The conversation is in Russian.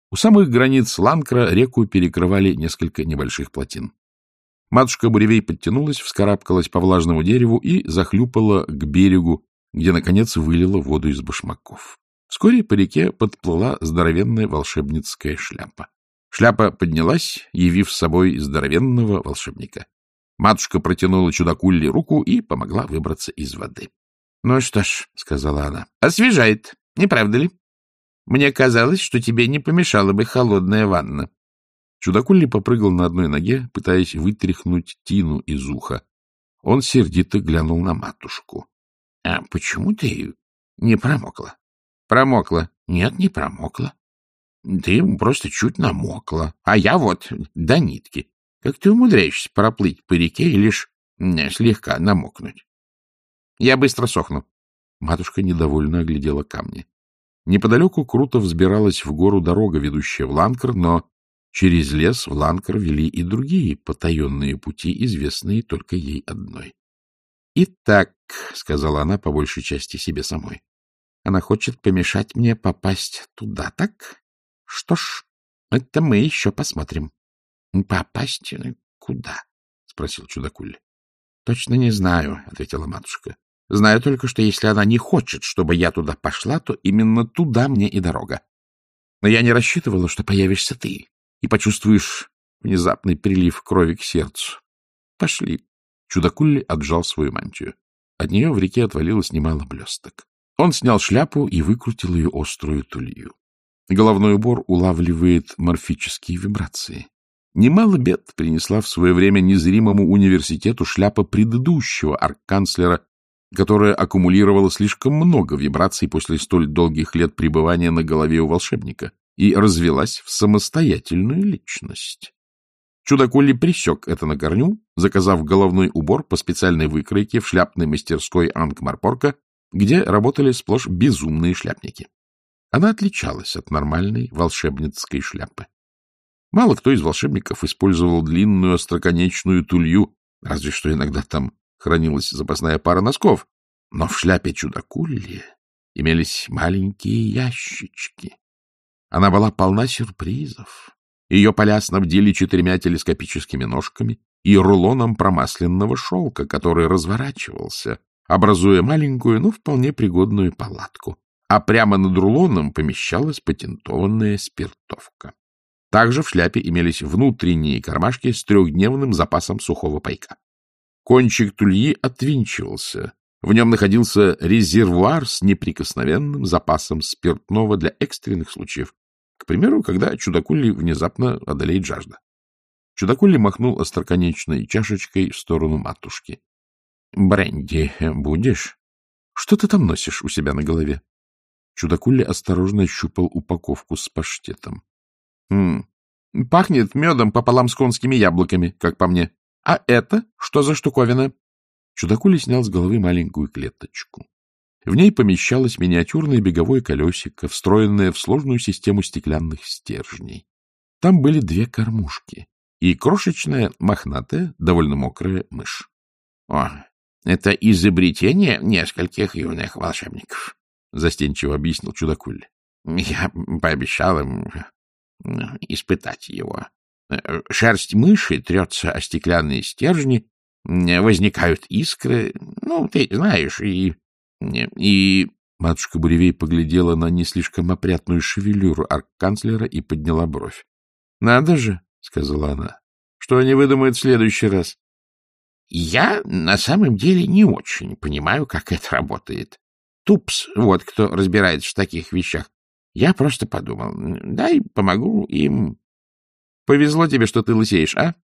У самых границ Ланкра реку перекрывали несколько небольших плотин. Матушка Буревей подтянулась, вскарабкалась по влажному дереву и захлюпала к берегу, где, наконец, вылила воду из башмаков. Вскоре по реке подплыла здоровенная волшебницкая шляпа. Шляпа поднялась, явив с собой здоровенного волшебника. Матушка протянула чудакулле руку и помогла выбраться из воды. — Ну что ж, — сказала она, — освежает, не правда ли? Мне казалось, что тебе не помешала бы холодная ванна. Чудакулли попрыгал на одной ноге, пытаясь вытряхнуть тину из уха. Он сердито глянул на матушку. — А почему ты не промокла? — Промокла. — Нет, не промокла. Ты просто чуть намокла. А я вот до нитки. Как ты умудряешься проплыть по реке и лишь слегка намокнуть? — Я быстро сохну. Матушка недовольно оглядела камни. Неподалеку круто взбиралась в гору дорога, ведущая в Ланкр, но через лес в Ланкр вели и другие потаенные пути, известные только ей одной. — Итак, — сказала она по большей части себе самой, — она хочет помешать мне попасть туда, так? Что ж, это мы еще посмотрим. — Попасть куда? — спросил чудакуль. — Точно не знаю, — ответила матушка. — Знаю только, что если она не хочет, чтобы я туда пошла, то именно туда мне и дорога. Но я не рассчитывала, что появишься ты и почувствуешь внезапный прилив крови к сердцу. Пошли. Чудакулли отжал свою мантию. От нее в реке отвалилось немало блесток. Он снял шляпу и выкрутил ее острую тулью. Головной убор улавливает морфические вибрации. Немало бед принесла в свое время незримому университету шляпа предыдущего арканцлера, которая аккумулировала слишком много вибраций после столь долгих лет пребывания на голове у волшебника и развелась в самостоятельную личность. Чудакулли пресек это на корню, заказав головной убор по специальной выкройке в шляпной мастерской Анкмарпорка, где работали сплошь безумные шляпники. Она отличалась от нормальной волшебницкой шляпы. Мало кто из волшебников использовал длинную остроконечную тулью, разве что иногда там хранилась запасная пара носков, но в шляпе чудакулли имелись маленькие ящички. Она была полна сюрпризов. Ее поля снабдили 4 телескопическими ножками и рулоном промасленного шелка, который разворачивался, образуя маленькую, но вполне пригодную палатку. А прямо над рулоном помещалась патентованная спиртовка. Также в шляпе имелись внутренние кармашки с 3-дневным запасом сухого пайка. Кончик тульи отвинчивался. В нем находился резервуар с неприкосновенным запасом спиртного для экстренных случаев. К примеру, когда чудакулли внезапно одолеет жажда. Чудакулли махнул остроконечной чашечкой в сторону матушки. — Бренди будешь? Что ты там носишь у себя на голове? Чудакулли осторожно ощупал упаковку с паштетом. — Пахнет медом пополам с конскими яблоками, как по мне. А это что за штуковина? Чудакулли снял с головы маленькую клеточку. В ней помещалось миниатюрное беговое колесико, встроенное в сложную систему стеклянных стержней. Там были 2 кормушки и крошечная, мохнатая, довольно мокрая мышь. — О, это изобретение нескольких юных волшебников, — застенчиво объяснил чудакулли. — Я пообещал им испытать его. Шерсть мыши трется о стеклянные стержни, возникают искры, ты знаешь, и... Матушка Буревей поглядела на не слишком опрятную шевелюру арканцлера и подняла бровь. — Надо же, — сказала она, — что они выдумают в следующий раз? — Я на самом деле не очень понимаю, как это работает. Тупс, вот кто разбирается в таких вещах. Я просто подумал, дай помогу им. Повезло тебе, что ты лысеешь, а?